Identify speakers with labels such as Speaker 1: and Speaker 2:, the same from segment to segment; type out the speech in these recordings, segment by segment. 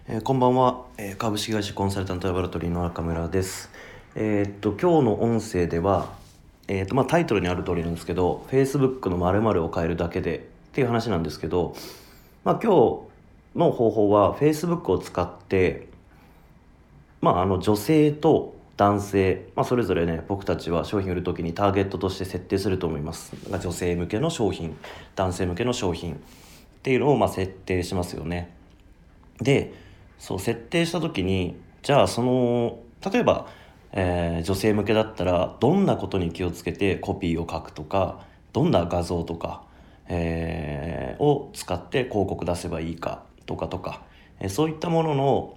Speaker 1: こんばんは、株式会社コンサルタントラボラトリーの中村です。今日の音声では、タイトルにある通りなんですけど Facebook の〇〇を変えるだけでっていう話なんですけど、今日の方法は Facebook を使って、女性と男性、それぞれね僕たちは商品売るときにターゲットとして設定すると思います。女性向けの商品、男性向けの商品っていうのを設定しますよね。でそう設定した時にじゃあ例えば、女性向けだったらどんなことに気をつけてコピーを書くとか、どんな画像とか、を使って広告出せばいいかとか、そういったものの、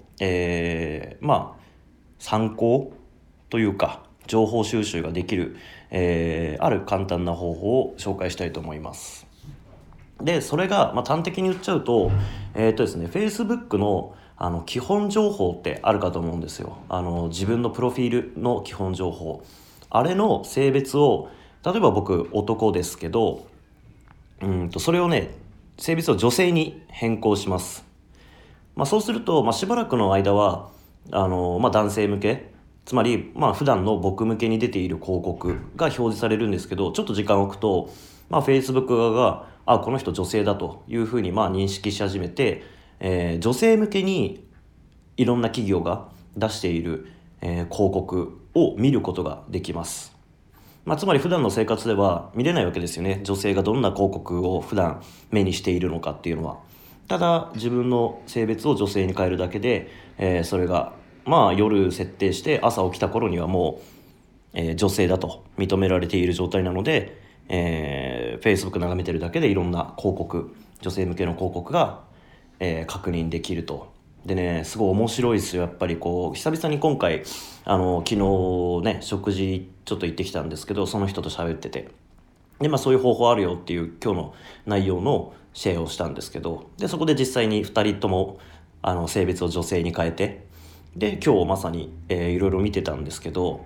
Speaker 1: 参考というか情報収集ができる、ある簡単な方法を紹介したいと思います。でそれが、端的に言っちゃうと、ですね、Facebook の基本情報ってあるかと思うんですよ。自分のプロフィールの基本情報、あれの性別を、例えば僕男ですけど、それをね、性別を女性に変更します。そうすると、しばらくの間は男性向け、つまり普段の僕向けに出ている広告が表示されるんですけど、ちょっと時間を置くと、Facebook 側がこの人女性だというふうに認識し始めて、女性向けにいろんな企業が出している、広告を見ることができます。つまり普段の生活では見れないわけですよね。女性がどんな広告を普段目にしているのかっていうのは。ただ自分の性別を女性に変えるだけで、それが夜設定して朝起きた頃にはもう、女性だと認められている状態なので、Facebook 眺めてるだけでいろんな広告、女性向けの広告が、確認できると。でね、すごい面白いですよ。やっぱり久々に今回昨日ね食事ちょっと行ってきたんですけど、その人と喋ってて、でそういう方法あるよっていう今日の内容のシェアをしたんですけど、でそこで実際に2人とも性別を女性に変えて、で今日まさに、いろいろ見てたんですけど、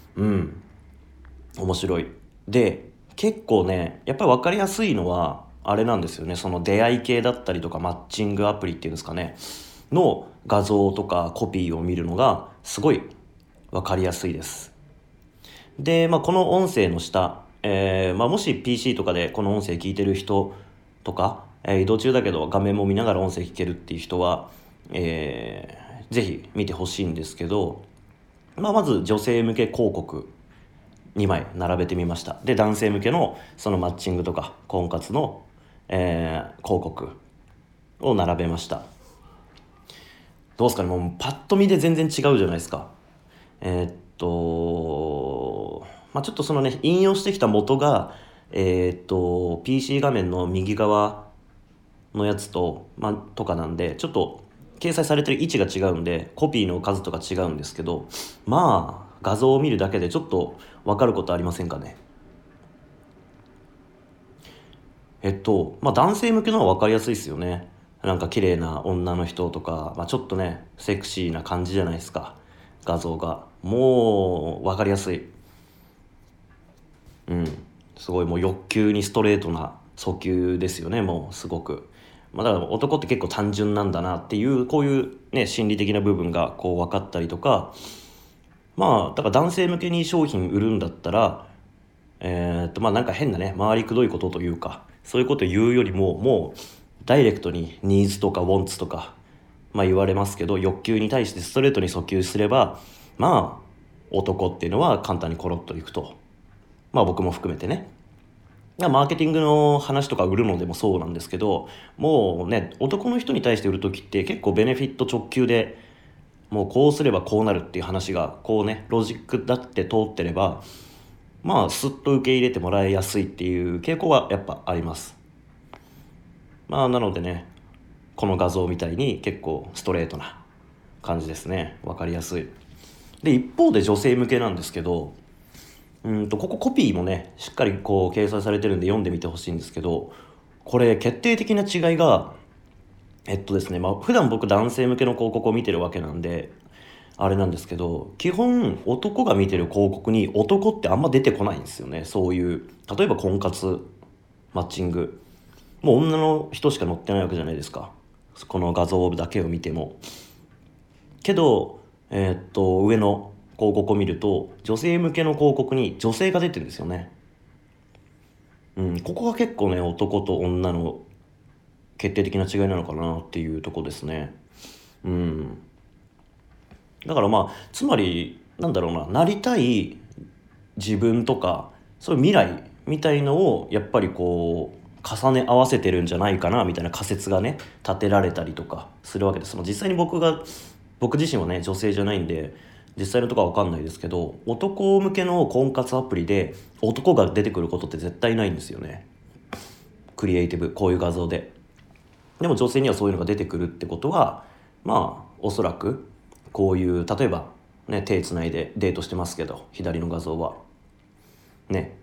Speaker 1: 面白い。で結構ねやっぱり分かりやすいのはあれなんですよね。その出会い系だったりとかマッチングアプリっていうんですかねの画像とかコピーを見るのがすごい分かりやすいです。で、この音声の下、もし PC とかでこの音声聞いてる人とか、移動中だけど画面も見ながら音声聞けるっていう人は、ぜひ見てほしいんですけど、まず女性向け広告2枚並べてみました。で男性向けのそのマッチングとか婚活の、広告を並べました。どうですかね、もうパッと見で全然違うじゃないですか。ちょっとそのね引用してきた元がPC 画面の右側のやつと、とかなんでちょっと掲載されてる位置が違うんでコピーの数とか違うんですけど、画像を見るだけでちょっと分かることありませんかね。男性向けの方が分かりやすいですよね。なんか綺麗な女の人とか、ちょっとねセクシーな感じじゃないですか。画像がもう分かりやすい。すごいもう欲求にストレートな訴求ですよね。もうすごく、だから男って結構単純なんだなっていうこういうね心理的な部分が分かったりとか、だから男性向けに商品売るんだったらなんか変なね回りくどいことというかそういうこと言うよりももうダイレクトにニーズとかウォンツとか言われますけど、欲求に対してストレートに訴求すれば男っていうのは簡単にコロッといくと。僕も含めてね、マーケティングの話とか売るのでもそうなんですけど、もうね男の人に対して売る時って結構ベネフィット直球で、もうこうすればこうなるっていう話がロジックだって通ってればスッと受け入れてもらいやすいっていう傾向はやっぱあります。なのでね、この画像みたいに結構ストレートな感じですね。わかりやすい。で一方で女性向けなんですけど、ここコピーもねしっかり掲載されてるんで読んでみてほしいんですけど、これ決定的な違いがですね、普段僕男性向けの広告を見てるわけなんであれなんですけど、基本男が見てる広告に男ってあんま出てこないんですよね。そういう例えば婚活、マッチング、もう女の人しか載ってないわけじゃないですか。この画像だけを見ても。 けど、上の広告を見ると女性向けの広告に女性が出てるんですよね。ここが結構ね、男と女の決定的な違いなのかなっていうとこですね。だからまあつまりなんだろうなりたい自分とかそういう未来みたいのをやっぱりこう重ね合わせてるんじゃないかなみたいな仮説がね立てられたりとかするわけです。実際に僕自身はね女性じゃないんで実際のとこは分かんないですけど、男向けの婚活アプリで男が出てくることって絶対ないんですよね。クリエイティブこういう画像で。でも女性にはそういうのが出てくるってことはまあおそらくこういう例えばね手つないでデートしてますけど左の画像はね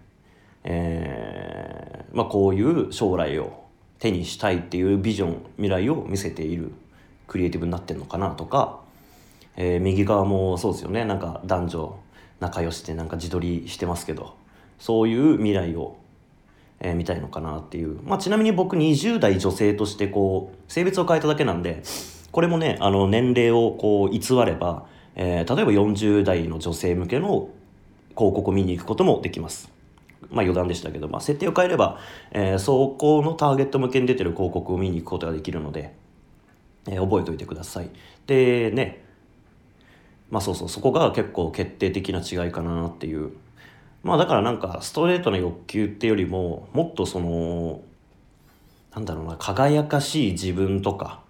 Speaker 1: まあこういう将来を手にしたいっていうビジョン未来を見せているクリエイティブになってんのかなとか、右側もそうですよね。なんか男女仲良しでなんか自撮りしてますけどそういう未来を見たいのかなっていう。ちなみに僕20代女性としてこう性別を変えただけなんでこれもね年齢をこう偽れば、例えば40代の女性向けの広告を見に行くこともできます。余談でしたけど、設定を変えれば、そこのターゲット向けに出てる広告を見に行くことができるので、覚えておいてください。でねそこが結構決定的な違いかなっていう。だからなんかストレートな欲求ってよりももっとなんだろうな輝かしい自分とか、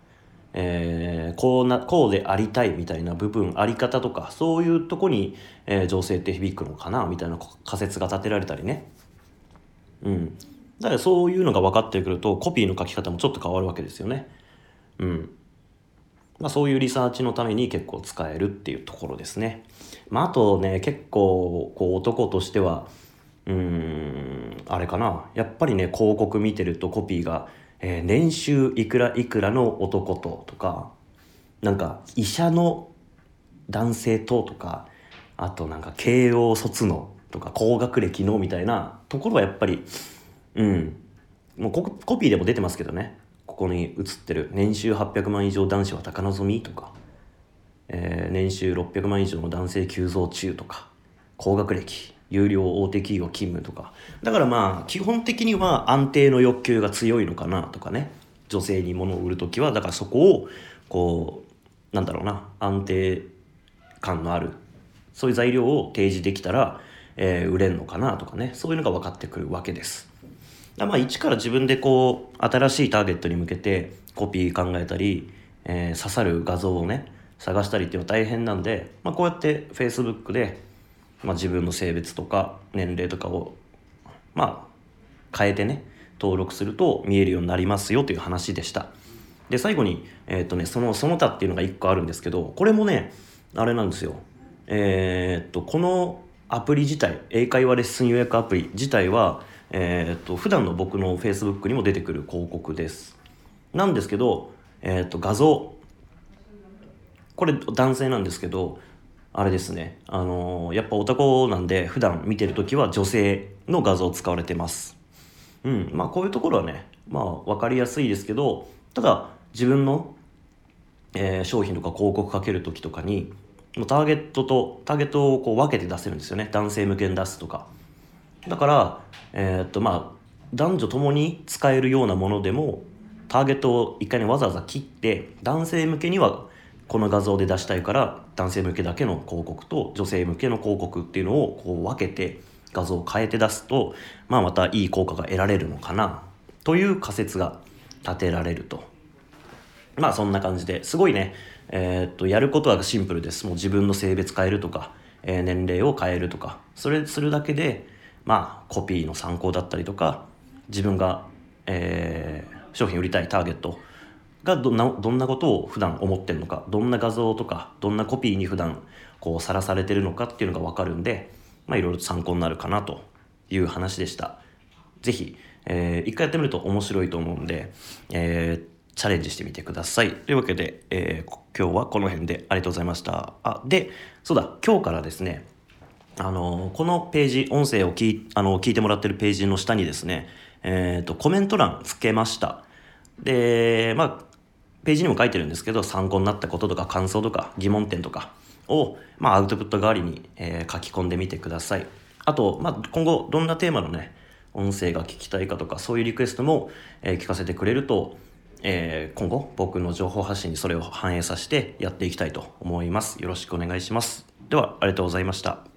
Speaker 1: こうでありたいみたいな部分あり方とかそういうとこに、情勢って響くのかなみたいな仮説が立てられたりね。だからそういうのが分かってくるとコピーの書き方もちょっと変わるわけですよね。そういうリサーチのために結構使えるっていうところですね。あとね結構こう男としてはあれかなやっぱりね広告見てるとコピーが、年収いくらいくらの男とかなんか医者の男性とかあとなんか慶応卒のとか高学歴のみたいなところはやっぱりもうコピーでも出てますけどね。ここに写ってる年収800万以上男子は高望みとか、年収600万以上の男性急増中とか高学歴有料大手企業勤務とか。だから基本的には安定の欲求が強いのかなとかね。女性に物を売るときはだからそこをこうなんだろうな安定感のあるそういう材料を提示できたら、売れるのかなとかね。そういうのが分かってくるわけです。一から自分でこう新しいターゲットに向けてコピー考えたり、刺さる画像をね探したりっていうのは大変なんで、こうやって Facebook で、自分の性別とか年齢とかを変えてね登録すると見えるようになりますよという話でした。で最後に、その他っていうのが1個あるんですけど、これもねあれなんですよ。このアプリ自体英会話レッスン予約アプリ自体は普段の僕の Facebook にも出てくる広告ですなんですけど、画像これ男性なんですけどあれですねやっぱオタクなんで普段見てるときは女性の画像を使われてますこういうところはね分かりやすいですけど、ただ自分の、商品とか広告かけるときとかにターゲットをこう分けて出せるんですよね。男性向けに出すとかだから男女ともに使えるようなものでもターゲットを一回ねわざわざ切って男性向けにはこの画像で出したいから男性向けだけの広告と女性向けの広告っていうのをこう分けて画像を変えて出すとまたいい効果が得られるのかなという仮説が立てられると。そんな感じですごいねやることはシンプルです。もう自分の性別変えるとか、年齢を変えるとかそれするだけでコピーの参考だったりとか自分が、商品売りたいターゲットがどんなことを普段思ってるのか、どんな画像とかどんなコピーに普段こうさらされてるのかっていうのが分かるんでいろいろと参考になるかなという話でした。ぜひ、一回やってみると面白いと思うんで、チャレンジしてみてください。というわけで、今日はこの辺でありがとうございました。そうだ今日からですねこのページ音声を聞いてもらってるページの下にですねコメント欄つけました。でページにも書いてるんですけど、参考になったこととか感想とか疑問点とかを、アウトプット代わりに、書き込んでみてください。あと、今後どんなテーマのね音声が聞きたいかとか、そういうリクエストも、聞かせてくれると、今後僕の情報発信にそれを反映させてやっていきたいと思います。よろしくお願いします。ではありがとうございました。